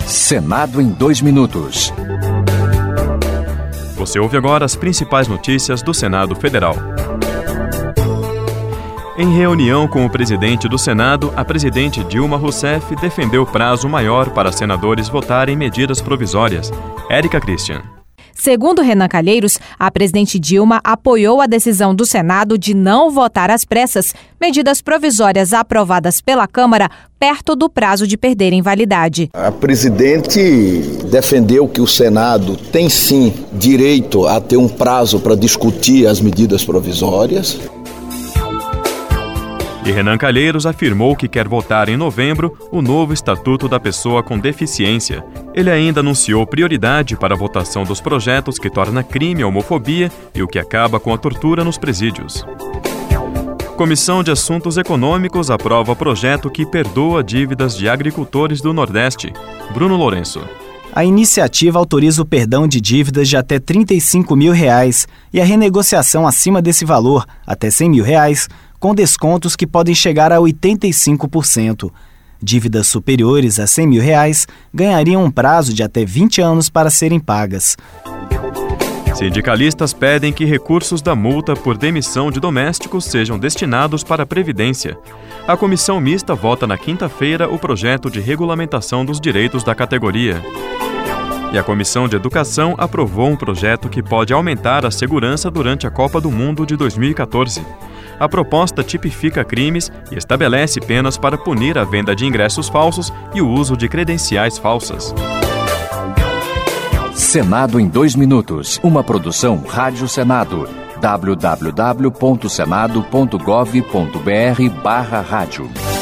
Senado em 2 minutos. Você ouve agora as principais notícias do Senado Federal. Em reunião com o presidente do Senado, a presidente Dilma Rousseff defendeu prazo maior para senadores votarem medidas provisórias. Érica Christian. Segundo Renan Calheiros, a presidente Dilma apoiou a decisão do Senado de não votar às pressas medidas provisórias aprovadas pela Câmara perto do prazo de perderem validade. A presidente defendeu que o Senado tem sim direito a ter um prazo para discutir as medidas provisórias. E Renan Calheiros afirmou que quer votar em novembro o novo Estatuto da Pessoa com Deficiência. Ele ainda anunciou prioridade para a votação dos projetos que torna crime a homofobia e o que acaba com a tortura nos presídios. Comissão de Assuntos Econômicos aprova projeto que perdoa dívidas de agricultores do Nordeste. Bruno Lourenço. A iniciativa autoriza o perdão de dívidas de até R$ 35 mil e a renegociação acima desse valor, até R$ 100 mil, com descontos que podem chegar a 85%. Dívidas superiores a R$ 100 mil ganhariam um prazo de até 20 anos para serem pagas. Sindicalistas pedem que recursos da multa por demissão de domésticos sejam destinados para a Previdência. A comissão mista vota na quinta-feira o projeto de regulamentação dos direitos da categoria. E a Comissão de Educação aprovou um projeto que pode aumentar a segurança durante a Copa do Mundo de 2014. A proposta tipifica crimes e estabelece penas para punir a venda de ingressos falsos e o uso de credenciais falsas. Senado em 2 minutos. Uma produção Rádio Senado. www.senado.gov.br/rádio.